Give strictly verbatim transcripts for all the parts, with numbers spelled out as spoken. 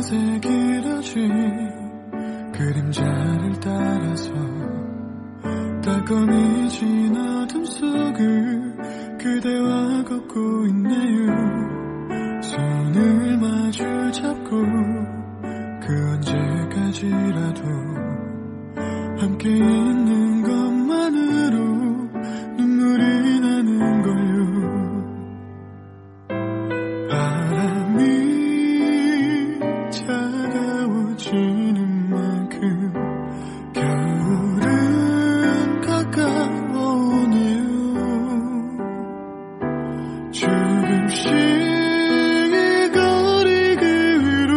색이라지 그림자를 따라서 따끔히 진 어둠 속을 그대와 걷고 있네요. 손을 마주 잡고 그 언제까지라도 함께 있는 것만으로 눈물이 나는 걸요. 바람이 차가워지는 만큼 겨울은 가까워오네요. 조금씩 이 거리 그 위로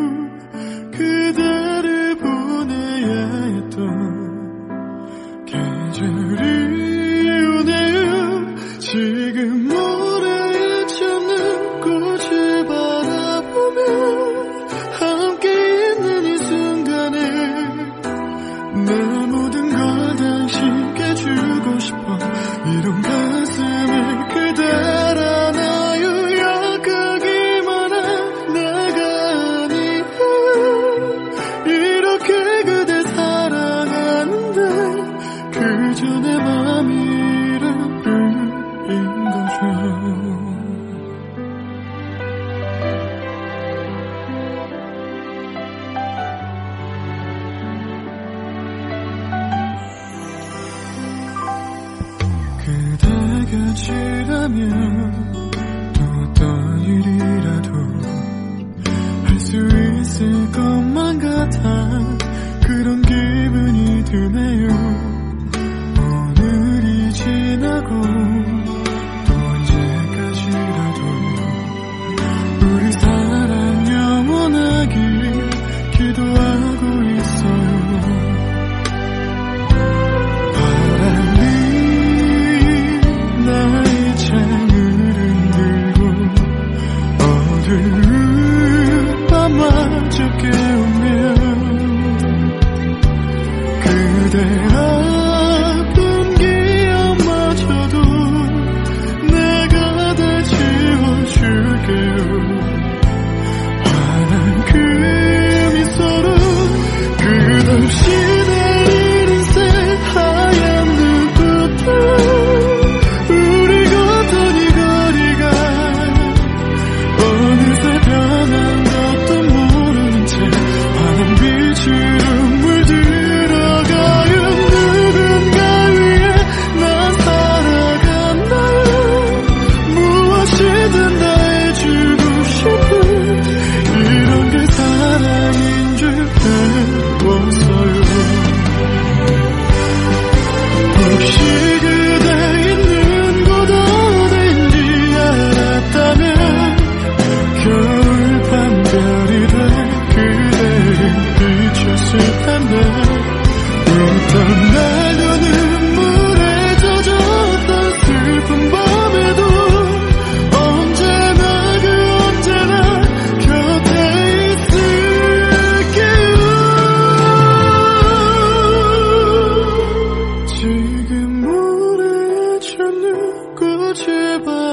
그대를 보내야 했던 계절이 오네요. 지금 모래에 젖는 꽃을 바라보며 함께 있는 이 순간에 내 모든 걸 당신께 주고 싶어. 이런 가슴에 그댈 안아요. 약하기만 한 내가 아니야. 이렇게 그댈 사랑하는데 그저 내 맘이 이러는 거죠. 그대 곁이라면 또 어떤 일이라도 할 수 있을 것만 같아. 그런 기분이 드네요. 오늘이 지나고 또 언제까지라도 우리 사랑 영원하길 기도하고 있어요. 바람이 나의 창을 흔들고 어두운 밤마저 깨우며 그대 아픈 기억마저도 내가 다 지워줄게요. 환한 그 미소로 끝없이 내리는 새하얀 눈부터 우리 걷던 이 거리가 어느새 변한 것도 모르는 채 환한 빛으로 물들어가요. 누군가 위해 난 살아간다요. 무엇이든 다 해주고 싶은 이런 게 사랑인 줄 배웠어요. 혹시 그대 있는 곳 어딘지 알았다면 겨울밤 별이 돼 그대를 비췄을 텐데 웃던 날도 눈물에 젖었던 슬픈 밤에도 언제나 그 언제나 곁에 있을게요. 지금 모래에 젖는 꽃을 봐